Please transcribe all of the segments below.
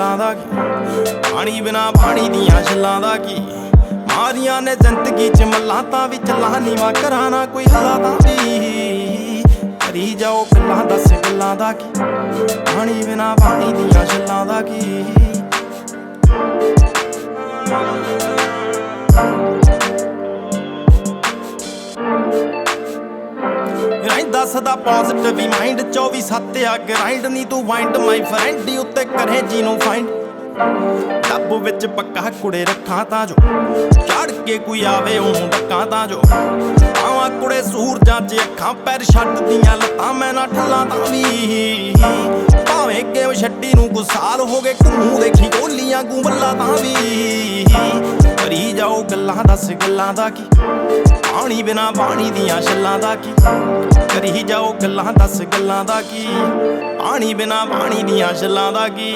ਛੱਲਾਂ ਦਾ ਕੀ, ਪਾਣੀ ਬਿਨਾ ਪਾਣੀ ਦੀਆਂ ਛੱਲਾਂ ਦਾ ਕੀ। ਮਾਰੀਆਂ ਨੇ ਜ਼ਿੰਦਗੀ ਚ ਮੱਲਾਂ ਤਾਂ ਵੀ ਚੱਲਾਂ ਨੀਵਾਂ ਕਰਾਂ ਨਾ ਕੋਈ ਹੱਲਾ ਤਾਂ ਵੀ। ਕਰੀ ਜਾਓ ਗੱਲਾਂ ਦੱਸ ਗੱਲਾਂ ਦਾ ਕੀ, ਪਾਣੀ ਬਿਨਾ ਪਾਣੀ ਦੀਆਂ ਛੱਲਾਂ ਦਾ ਕੀ। ਰਹਿੰਦਾ ਸਦਾ ਪੋਜ਼ਿਟਿਵ ਹੀ ਮਾਈਂਡ 24/7 ਆ ਗ੍ਰਾਈਂਡ ਨੀ ਤੂੰ ਵਾਈਂਡ ਮਾਈ ਫਰੈਂਡ ਉੱਤੇ ਕਰੇ ਜਿਹਨੂੰ ਫਾਈਂਡ। ਡੱਬ ਵਿੱਚ ਪੱਕਾ ਕੁੜੇ ਰੱਖਾਂ ਤਾਂ ਜੋ ਚੜ ਕੇ ਕੋਈ ਆਵੇ ਉਹਨੂੰ ਡੱਕਾਂ ਤਾਂ ਜੋ। ਆਵਾਂ ਕੁੜੇ ਸੂਰਜਾਂ 'ਚ ਅੱਖਾਂ ਪੈਰ ਛੱਡਦੀਆਂ ਲੱਤਾਂ ਮੈਂ ਨਾ ਠੱਲਾਂ ਤਾਂ ਵੀ। ਭਾਵੇਂ ਗੇਮ ਛੱਡੀ ਨੂੰ ਗੁਸਾਲ ਹੋ ਗਏ ਘੁੰਮੂ ਦੇਖੀ ਗੋਲੀਆਂ ਗੂੰਬਲਾਂ ਤਾਂ ਵੀ। ਕਰੀ ਜਾਓ ਗੱਲਾਂ ਦੱਸ ਗੱਲਾਂ ਦਾ ਕੀ, ਪਾਣੀ ਬਿਨਾ ਪਾਣੀ ਦੀਆਂ ਛੱਲਾਂ ਦਾ ਕੀ। ਕਰੀ ਜਾਓ ਗੱਲਾਂ ਦੱਸ ਗੱਲਾਂ ਦਾ ਕੀ, ਪਾਣੀ ਬਿਨਾ ਪਾਣੀ ਦੀਆਂ ਛੱਲਾਂ ਦਾ ਕੀ।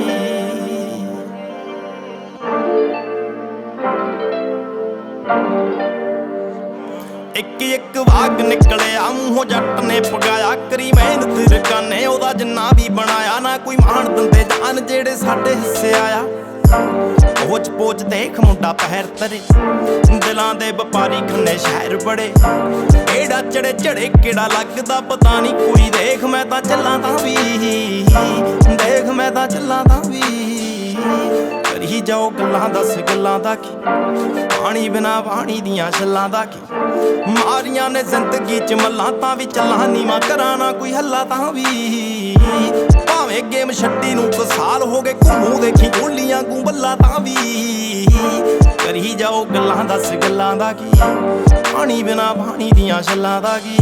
ਇੱਕ ਇੱਕ ਵਾਕ ਨਿਕਲਿਆ ਮੂੰਹੋਂ ਜੱਟ ਨੇ ਪਗਾਇਆ। ਕਰੀ ਮਿਹਨਤ ਰਕਾਨੇ ਉਹਦਾ ਜਿੰਨਾ ਵੀ ਬਣਾਇਆ ਨਾ ਕੋਈ ਮਾਣ ਦਿੰਦੇ ਜਾਨ ਜਿਹੜੇ ਸਾਡੇ ਹਿੱਸੇ ਆਇਆ। ਪੋਚ ਪੋਚ ਦੇਖ ਮੁੰਡਾ ਪਹਿਰ ਤਰੇ, ਦਿਲਾਂ ਦੇ ਵਪਾਰੀ ਖੰਨੇ ਸ਼ਹਿਰ ਬੜੇ। ਕਿਹੜਾ ਚੜੇ ਚੜੇ ਕਿਹੜਾ ਲੱਗਦਾ ਪਤਾ ਨਹੀਂ ਕੋਈ। ਦੇਖ ਮੈਂ ਤਾਂ ਚੱਲਾਂ ਤਾਂ ਵੀ, ਦੇਖ ਮੈਂ ਤਾਂ ਚੱਲਾਂ ਤਾਂ ਵੀ। ਕਰੀ ਜਾਓ ਗੱਲਾਂ ਦੱਸ ਗੱਲਾਂ ਦਾ ਕੀ, ਪਾਣੀ ਬਿਨਾ ਪਾਣੀ ਦੀਆਂ ਛੱਲਾਂ ਦਾ ਕੀ। ਮਾਰੀਆਂ ਨੇ ਜ਼ਿੰਦਗੀ ਚ ਮੱਲਾਂ ਤਾਂ ਵੀ ਚੱਲਾਂ ਨੀਵਾਂ ਕਰਾਂ ਨਾ ਕੋਈ ਹੱਲਾ ਤਾਂ ਵੀ। ਭਾਵੇਂ ਗੇਮ ਛੱਡੀ ਨੂੰ ਕੁ ਸਾਲ ਹੋ ਗਏ ਘੁੰਮੂ ਦੇਖੀ ਗੋਲੀਆਂ ਗੂੰਬਲਾਂ ਤਾਂ ਵੀ। ਕਰੀ ਜਾਓ ਗੱਲਾਂ ਦੱਸ ਗੱਲਾਂ ਦਾ ਕੀ, ਪਾਣੀ ਬਿਨਾ ਪਾਣੀ ਦੀਆਂ ਛੱਲਾਂ ਦਾ ਕੀ।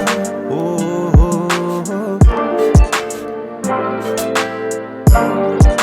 ਹਾਂ